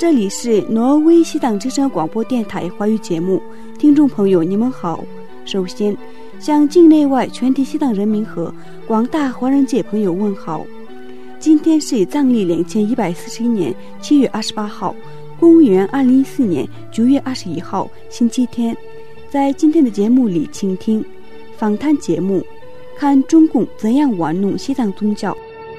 这里是挪威西藏之声广播电台华语节目，听众朋友你们好。首先向境内外全体西藏人民和广大华人界朋友问好。今天是藏历2141年7月28号，公元2014年9月21号，星期天。在今天的节目里，请听访谈节目，看中共怎样玩弄西藏宗教。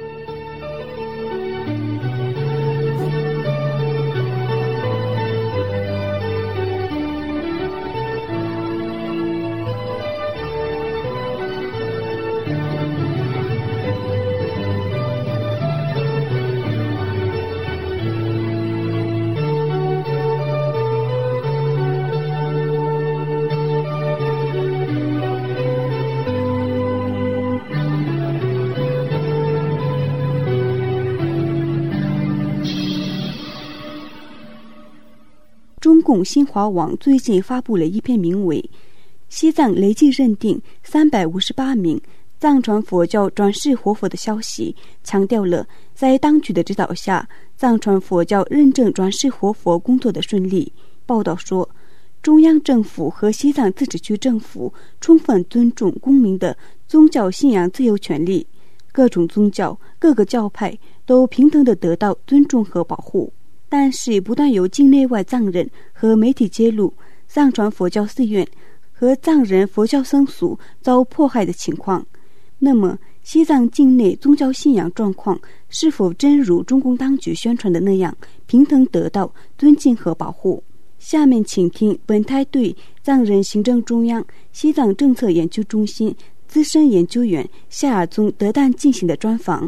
中共新华网最近发布了一篇名为《西藏累计认定358名藏传佛教转世活佛》的消息，强调了在当局的指导下，藏传佛教认证转世活佛工作的顺利。报道说，中央政府和西藏自治区政府充分尊重公民的宗教信仰自由权利，各种宗教、各个教派都平等地得到尊重和保护。但是不断有境内外藏人和媒体揭露藏传佛教寺院和藏人佛教僧俗遭迫害的情况，那么西藏境内宗教信仰状况是否真如中共当局宣传的那样平等得到尊敬和保护？下面请听本台对藏人行政中央西藏政策研究中心资深研究员夏尔宗德旦进行的专访。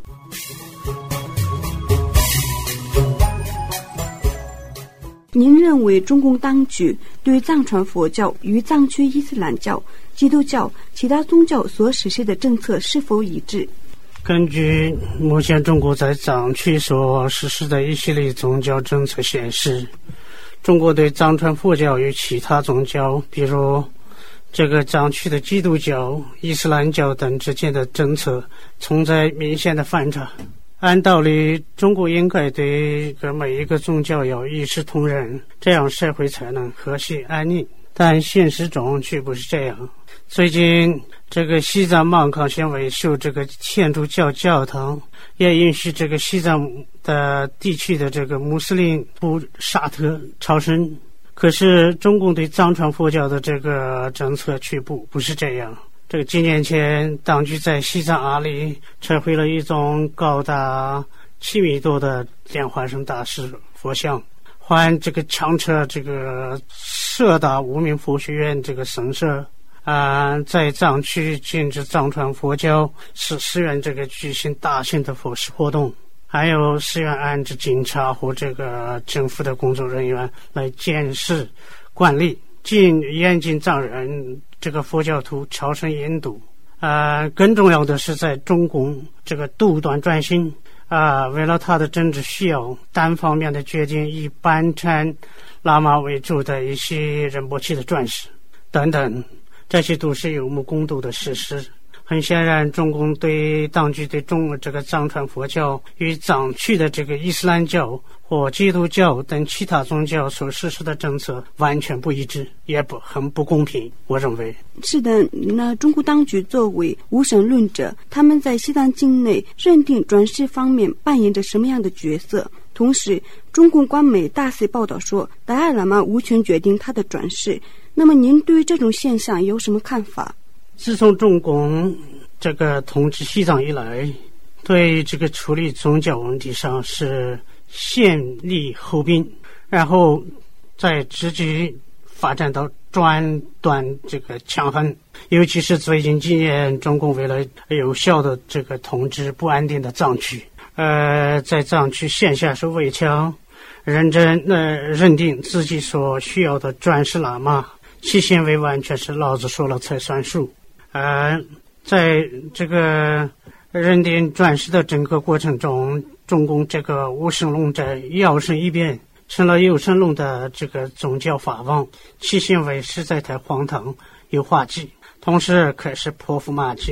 您认为中共当局对藏传佛教与藏区伊斯兰教、基督教、其他宗教所实施的政策是否一致？ 根据目前中国在藏区所实施的一系列宗教政策显示，中国对藏传佛教与其他宗教，比如这个藏区的基督教、伊斯兰教等之间的政策存在明显的反差。按道理，中国应该对每一个宗教要一视同仁，这样社会才能和谐安宁。但现实中却不是这样。最近，这个西藏芒康县维修这个天主教教堂，也允许这个西藏的地区的这个穆斯林不沙特朝圣。可是，中共对藏传佛教的这个政策却不是这样。这个几年前，当局在西藏阿里撤回了一种高达7米多的莲花生大师佛像，还这个强撤这个社大无名佛学院这个神社，在藏区禁止藏传佛教寺院这个举行大型的佛事活动，还有寺院安置警察或这个政府的工作人员来监视管理，严禁藏人这个佛教徒朝圣引渡。更重要的是，在中共这个独断专行，为了他的政治需要，单方面的决定以班禅喇嘛为主的一些仁波切的转世等等，这些都是有目共睹的事实。很显然，中共对当局对这个藏传佛教与藏区的这个伊斯兰教或基督教等其他宗教所实施的政策完全不一致，也很不公平，我认为。 是的，那中国当局作为无神论者，他们在西藏境内认定转世方面扮演着什么样的角色？同时，中共官媒大肆报道说达赖喇嘛无权决定他的转世，那么您对这种现象有什么看法？ 自从中共这个统治西藏以来，对这个处理宗教问题上是先礼后兵，然后再直接发展到专断这个强横。尤其是最近几年，中共为了有效的这个统治不安定的藏区，在藏区线下是围墙，认定自己所需要的转世喇嘛，其行为完全是老子说了才算数。在这个认定转世的整个过程中，中共这个无神论者摇身一变成了有神论的这个宗教法王，其行为实在太荒唐又滑稽，同时开始泼妇骂街，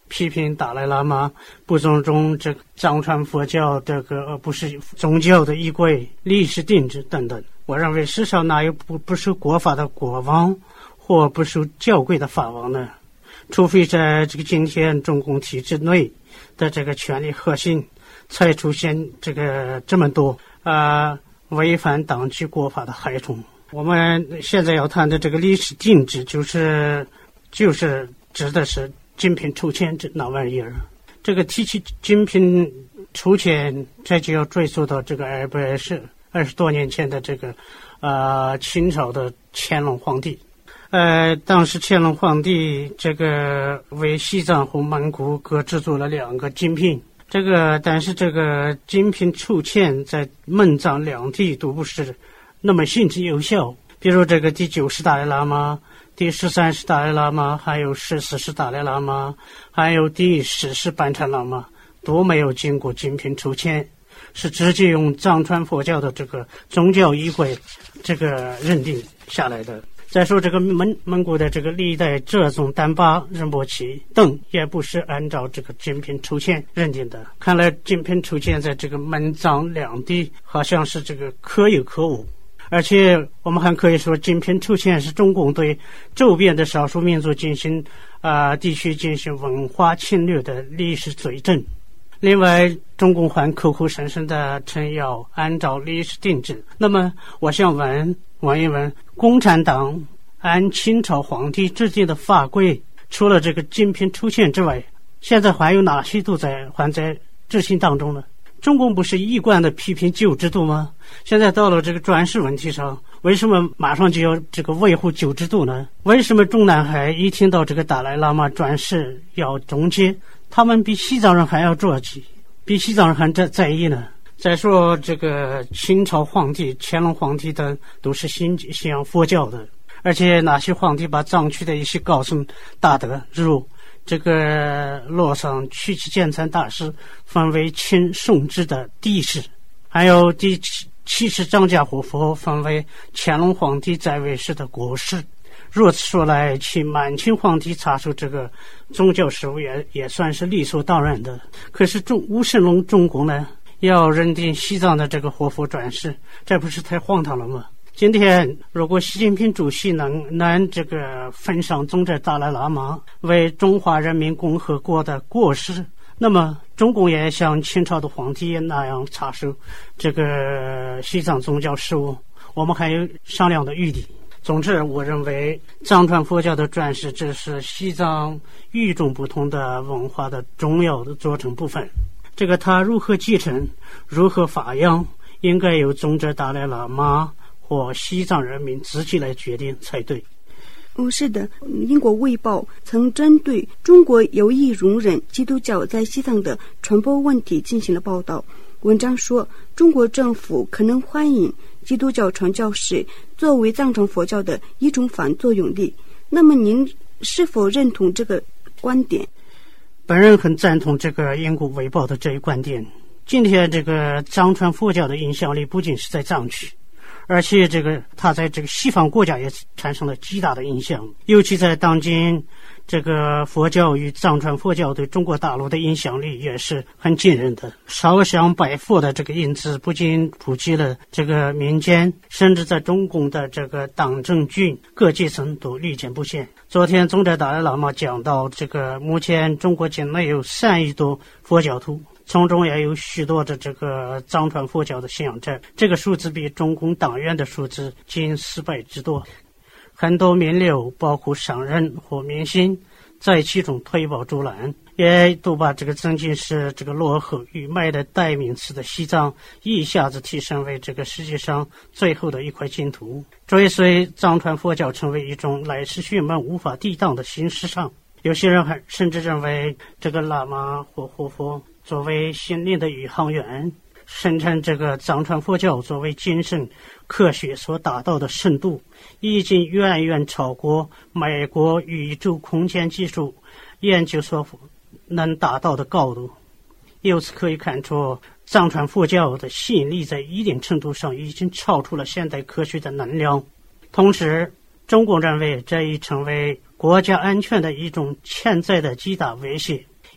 批评达赖喇嘛不尊重这个藏传佛教这个不是宗教的依归、历史定制等等。我认为世上哪有不受国法的国王或不受教规的法王呢？除非在这个今天中共体制内的这个权力核心才出现这么多违反党纪国法的害虫。我们现在要谈的这个历史定制就是指的是金瓶抽签这那玩意儿。这个提起金瓶抽签，这就要追溯到这个220多年前的这个清朝的乾隆皇帝。当时乾隆皇帝这个为西藏和蒙古各制作了2个金瓶，但是这个金瓶抽签在蒙藏两地都不是那么行之有效。比如这个第9世达赖喇嘛、第13世达赖喇嘛，还有14世达赖喇嘛，还有第10世班禅喇嘛都没有经过金瓶抽签，是直接用藏传佛教的这个宗教依归这个认定下来的。再说这个蒙古的这个历代哲宗丹巴、仁波齐等也不是按照这个金瓶抽签认定的。看来金瓶抽签在这个蒙藏两地好像是这个可有可无。而且我们还可以说金瓶抽签是中共对周边的少数民族地区进行文化侵略的历史罪证。另外中共还口口声声的称要按照历史定制。那么我想问一问，共产党按清朝皇帝制定的法规，除了这个金瓶抽签之外，现在还有哪些都还在执行当中呢？中共不是一贯的批评旧制度吗？现在到了这个转世问题上，为什么马上就要这个维护旧制度呢？为什么中南海一听到这个达赖喇嘛转世要终结，他们比西藏人还要着急，比西藏人还在意呢？再说这个清朝皇帝、乾隆皇帝等都是信仰佛教的，而且那些皇帝把藏区的一些高僧大德，如这个洛桑曲奇建参大师分为清宋制的帝释，还有第7世张家活佛分为乾隆皇帝在位时的国师。如此说来，其满清皇帝插手这个宗教事务也算是理所当然的。可是吴神龙中共呢，要认定西藏的这个活佛转世，这不是太荒唐了吗？今天如果习近平主席能这个封上宗者达赖喇嘛为中华人民共和国的国师，那么中共也像清朝的皇帝那样插手这个西藏宗教事务，我们还有商量的余地。总之我认为藏传佛教的转世只是西藏与众不同的文化的重要的组成部分，这个它如何继承、如何发扬，应该由宗者达赖喇嘛或西藏人民自己来决定才对。 是的，英国卫报曾针对中国有意容忍基督教在西藏的传播问题进行了报道。文章说，中国政府可能欢迎基督教传教士作为藏传佛教的一种反作用力。那么您是否认同这个观点？ 本人很赞同这个英国卫报的这一观点。今天这个藏传佛教的影响力不仅是在藏区，而且它在这个西方国家也产生了极大的影响，尤其在当今这个佛教与藏传佛教对中国大陆的影响力也是很惊人的。烧香拜佛的这个因子不仅普及了这个民间，甚至在中共的这个党政军各阶层都屡见不鲜。昨天宗者达赖喇嘛讲到，这个目前中国境内有3亿多佛教徒，从中也有许多的这个藏传佛教的信仰者，这个数字比中共党员的数字近4倍之多。很多名流包括商人或明星在其中推波助澜，也都把这个曾经是这个落后愚昧的代名词的西藏一下子提升为这个世界上最后的一块净土，追随藏传佛教成为一种来世学门无法抵挡的新时尚。有些人还甚至认为这个喇嘛或活佛作为心灵的宇航员，声称这个藏传佛教作为精神科学所达到的深度，已经远远超过美国宇宙空间技术研究所能达到的高度。由此可以看出，藏传佛教的吸引力在一定程度上已经超出了现代科学的能量。同时，中共认为这已成为国家安全的一种潜在的极大威胁，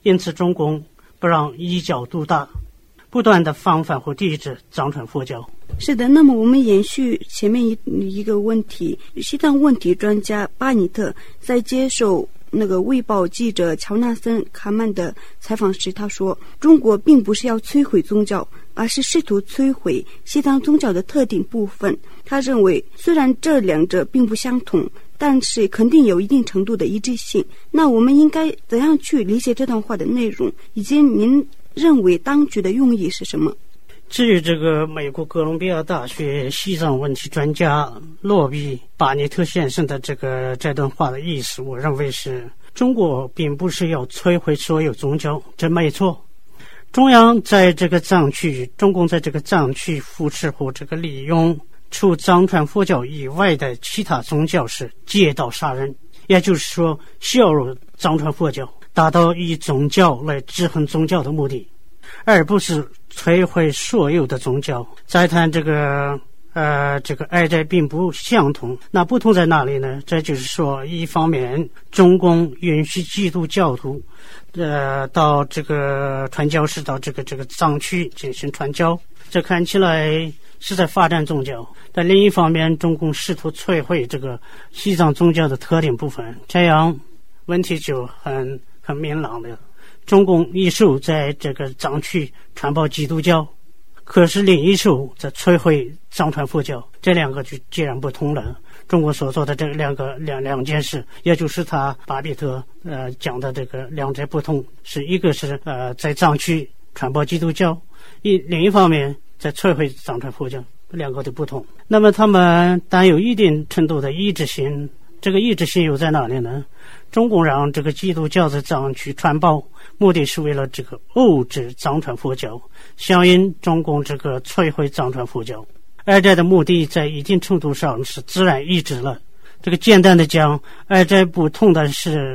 因此中共不让一教独大，不断的防范和抵制藏传佛教。 是的，那么我们延续前面一个问题，西藏问题专家巴尼特在接受卫报记者乔纳森·卡曼的采访时，他说中国并不是要摧毁宗教，而是试图摧毁西藏宗教的特定部分。他认为虽然这两者并不相同，但是肯定有一定程度的一致性。那我们应该怎样去理解这段话的内容，以及您认为当局的用意是什么？ 至于这个美国哥伦比亚大学西藏问题专家洛比·巴尼特先生的这段话的意思，我认为是中国并不是要摧毁所有宗教，这没错。中共在这个藏区扶持和利用除藏传佛教以外的其他宗教是借道杀人，也就是说削弱藏传佛教，达到以宗教来制衡宗教的目的，而不是摧毁所有的宗教。再谈这个二者并不相同，那不同在哪里呢？这就是说，一方面中共允许基督教徒到这个传教士到这个藏区进行传教，这看起来是在发展宗教，但另一方面中共试图摧毁这个西藏宗教的特定部分，这样问题就很明朗了。中共一手在这个藏区传播基督教，可是另一手在摧毁藏传佛教，这两个就截然不同了。中国所做的这两件事，也就是他巴比特讲的这个两者不同，是一个是在藏区传播基督教，另一方面在摧毁藏传佛教，两个都不同。那么他们带有一定程度的一致性，这个一致性又在哪里呢？中共让这个基督教在藏区传播，目的是为了这个遏制藏传佛教，相应中共这个摧毁藏传佛教，二者的目的在一定程度上是自然一致了。这个简单的讲，二者不同的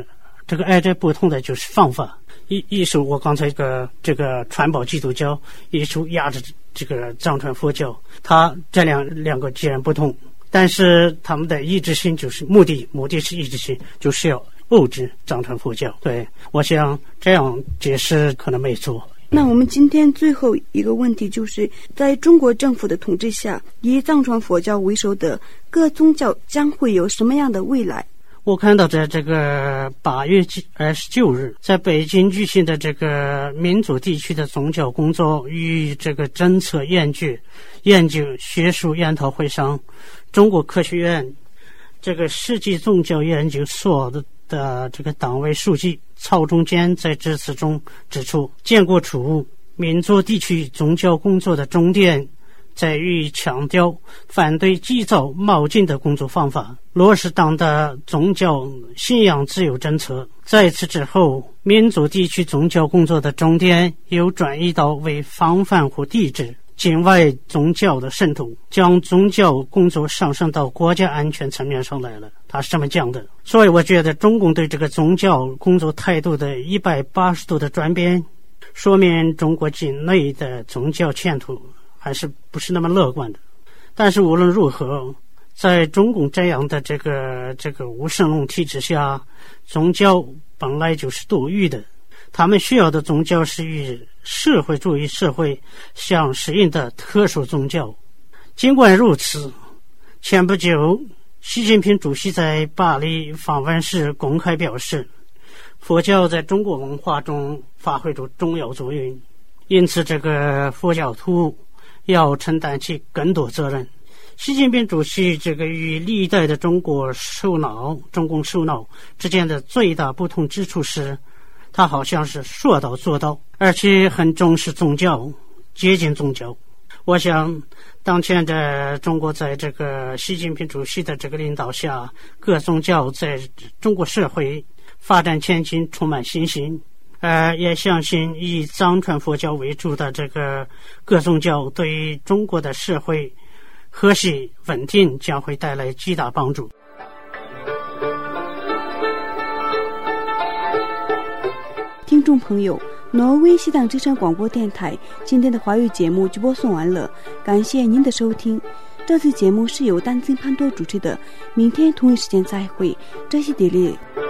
就是方法。一手我刚才这个传播基督教，一手压制这个藏传佛教，它这两个截然不同，但是他们的一致性就是目的是一致性，就是要遏制藏传佛教。对，我想这样解释可能没错。 那我们今天最后一个问题就是，在中国政府的统治下，以藏传佛教为首的各宗教将会有什么样的未来？ 我看到在这个8月29日在北京举行的这个民族地区的宗教工作与这个政策研究学术研讨会上，中国科学院这个世纪宗教研究所的这个党委书记曹中坚在致辞中指出，建国初期民族地区宗教工作的重点在于强调反对急躁冒进的工作方法，落实党的宗教信仰自由政策。在此之后，民族地区宗教工作的重点又转移到为防范和抵制境外宗教的渗透，将宗教工作上升到国家安全层面上来了。他是这么讲的。所以我觉得中共对这个宗教工作态度的180度的转变，说明中国境内的宗教前途还是不是那么乐观的。但是无论如何，在中共这样的这个无神论体制下，宗教本来就是多余的，他们需要的宗教是与社会主义社会相适应的特殊宗教。尽管如此，前不久习近平主席在巴黎访问时公开表示，佛教在中国文化中发挥出重要作用，因此这个佛教徒要承担起更多责任。习近平主席这个与历代的中共首脑之间的最大不同之处是，他好像是说到做到，而且很重视宗教，接近宗教。我想当前的中国在这个习近平主席的这个领导下，各宗教在中国社会发展前景充满信心，也相信以藏传佛教为主的这个各宗教对于中国的社会和谐稳定将会带来极大帮助。 听众朋友，挪威西藏之声广播电台今天的华语节目就播送完了，感谢您的收听。这次节目是由丹津潘多主持的，明天同一时间再会，这是迪丽。